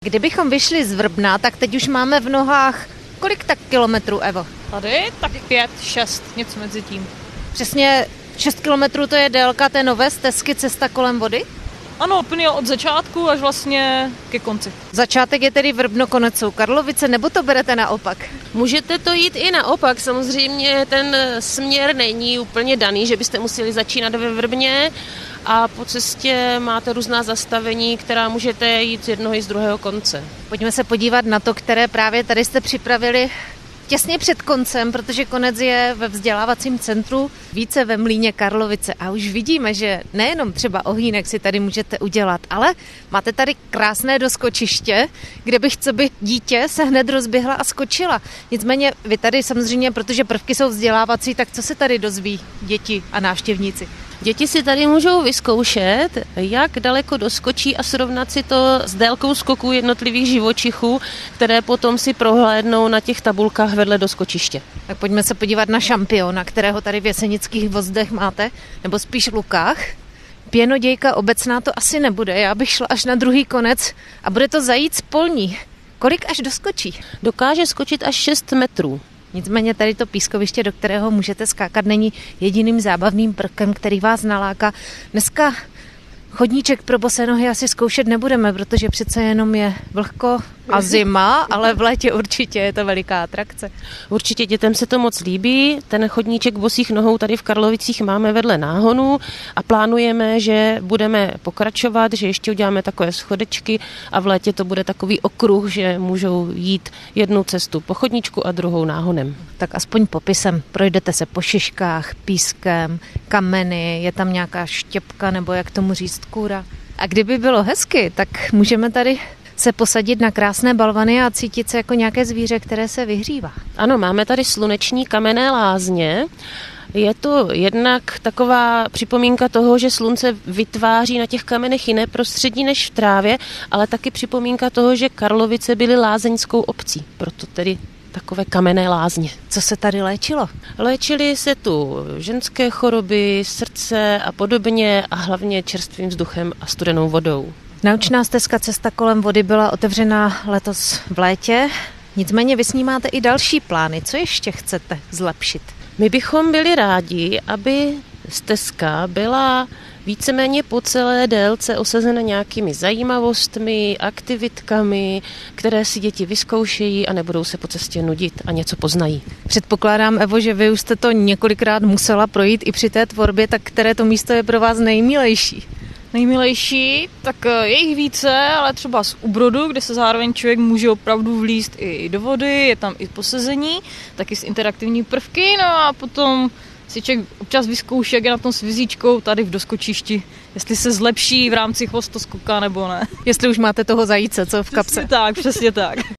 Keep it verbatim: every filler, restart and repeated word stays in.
Kdybychom vyšli z Vrbna, tak teď už máme v nohách kolik tak kilometrů, Evo? Tady tak pět, šest, něco mezi tím. Přesně šest kilometrů to je délka té nové stezky Cesta kolem vody? Ano, úplně od začátku až vlastně ke konci. Začátek je tedy Vrbno, konec jsou Karlovice, nebo to berete naopak? Můžete to jít i naopak, samozřejmě ten směr není úplně daný, že byste museli začínat ve Vrbně a po cestě máte různá zastavení, která můžete jít z jednoho i z druhého konce. Pojďme se podívat na to, které právě tady jste připravili těsně před koncem, protože konec je ve vzdělávacím centru více ve Mlýně Karlovice. A už vidíme, že nejenom třeba ohýnek si tady můžete udělat, ale máte tady krásné doskočiště, kde bych co by dítě se hned rozběhla a skočila. Nicméně vy tady samozřejmě, protože prvky jsou vzdělávací, tak co se tady dozví děti a návštěvníci? Děti si tady můžou vyzkoušet, jak daleko doskočí a srovnat si to s délkou skoků jednotlivých živočichů, které potom si prohlédnou na těch tabulkách vedle doskočiště. Tak pojďme se podívat na šampiona, kterého tady v Jesenických Vozdech máte, nebo spíš v Lukách. Pěnodějka obecná to asi nebude, já bych šla až na druhý konec a bude to zajíc polní. Kolik až doskočí? Dokáže skočit až šest metrů. Nicméně tady to pískoviště, do kterého můžete skákat, není jediným zábavným prvkem, který vás naláká. Dneska chodníček pro bosé nohy asi zkoušet nebudeme, protože přece jenom je vlhko a zima, ale v létě určitě je to veliká atrakce. Určitě dětem se to moc líbí. Ten chodníček bosých nohou tady v Karlovicích máme vedle náhonu a plánujeme, že budeme pokračovat, že ještě uděláme takové schodečky a v létě to bude takový okruh, že můžou jít jednu cestu po chodníčku a druhou náhonem. Tak aspoň popisem. Projdete se po šiškách, pískem, kameny, je tam nějaká štěpka nebo jak tomu říct kůra. A kdyby bylo hezky, tak můžeme tady se posadit na krásné balvany a cítit se jako nějaké zvíře, které se vyhřívá. Ano, máme tady sluneční kamenné lázně. Je to jednak taková připomínka toho, že slunce vytváří na těch kamenech jiné prostředí než v trávě, ale taky připomínka toho, že Karlovice byly lázeňskou obcí, proto tedy takové kamenné lázně. Co se tady léčilo? Léčily se tu ženské choroby, srdce a podobně a hlavně čerstvým vzduchem a studenou vodou. Naučná stezka Cesta kolem vody byla otevřena letos v létě, nicméně vy s ní máte i další plány. Co ještě chcete zlepšit? My bychom byli rádi, aby stezka byla víceméně po celé délce osazena nějakými zajímavostmi, aktivitkami, které si děti vyzkoušejí a nebudou se po cestě nudit a něco poznají. Předpokládám, Evo, že vy už jste to několikrát musela projít i při té tvorbě, tak které to místo je pro vás nejmilejší? Nejmilejší, tak je jich více, ale třeba z Ubrodu, kde se zároveň člověk může opravdu vlízt i do vody, je tam i posezení, taky s interaktivní prvky, no a potom si člověk občas vyzkouší, jak je na tom s vizíčkou tady v doskočišti, jestli se zlepší v rámci chvostoskoka nebo ne. Jestli už máte toho zajíce, co v kapse. Přesně tak, přesně tak.